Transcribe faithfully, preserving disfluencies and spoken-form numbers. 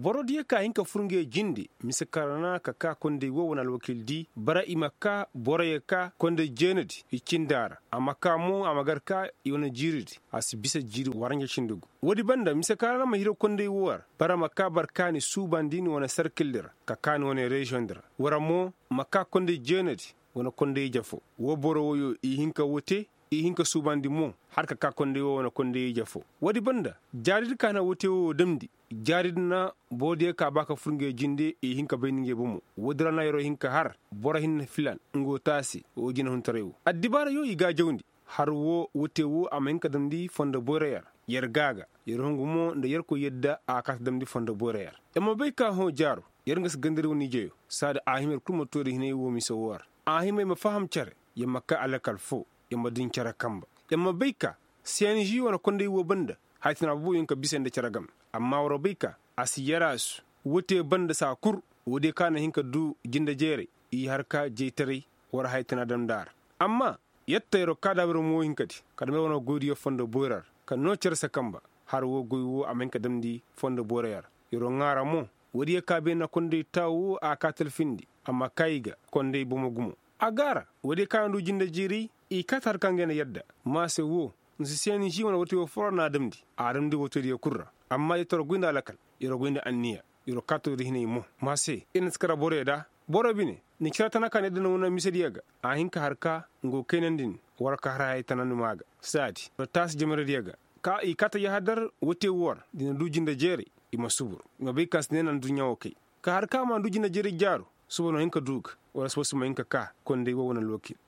borodiye ka hinka furunge jindi misakarana ka ka konde wo wonal wakil di bara imaka boraye ka konde jenedi ikindara amaka mo amagarka iwana jiridi asibisa jiri waranya shindugu wodi banda misakarana mahiro konde war bara maka barkani subandini wana circle ka kan wana region dira wara mo maka konde jenedi wana konde jafo wo boro woyo i hinka wote i hinka subandi mo har ka ka konde wo wana konde jafo wodi banda jarid kana wote wo damdi jarid na bode ka baka furunge jinde i hinka bayninge bumu wodra na yoro hinka har bora hin filan ngo tasi o jina hun tarewu addibara yo iga jawndi har wo wote wo amenka damdi fonda boreyar yer gaga yer hongumo nda yer ko yedda a kas damdi fonda boreyar emo bay ka ho jaro yer ngas gandere woni jeyo sada ahimer kuma tori hinay wo mi so war ahimay ma faham care yamma ka alakal fo yamma din cara kamba yamma bay ka C N J wana konde wo banda haytina bu yinka bisende caragam amma woro bay ka asiyarasu wote banda sa kur wode kana hinka du jinda jere i harka jeytare wara haytina damdar amma yetta yero kada woro mo hinkati kada me wona godiyo fonda borar ka no cersa kamba har wo goy wo amenka damdi fonda borayar yoro ngara mo wodi ka be na konde tawu a katel findi amma kayga konde bomo gumo agara wodi ka ndu jinda jiri i katar kangene yedda mase wo nsi seni ji wona woto forna damdi a damdi woto di kurra amma yetoro gunda lakal yoro gunda anniya yoro kato rihne mo mase en skara boreda borobine ni kiratana kan edna wona misediyaga a hinka harka ngo kenandin warka haray tanan maga sadi to tas jemere diyaga ka i kata ya hadar wote wor dina dujinda jeri ima subur ima be kas nenan dunya okay ka harka ma dujinda jeri jaru subono hinka dug wala sosu ma hinka ka konde wo wona loki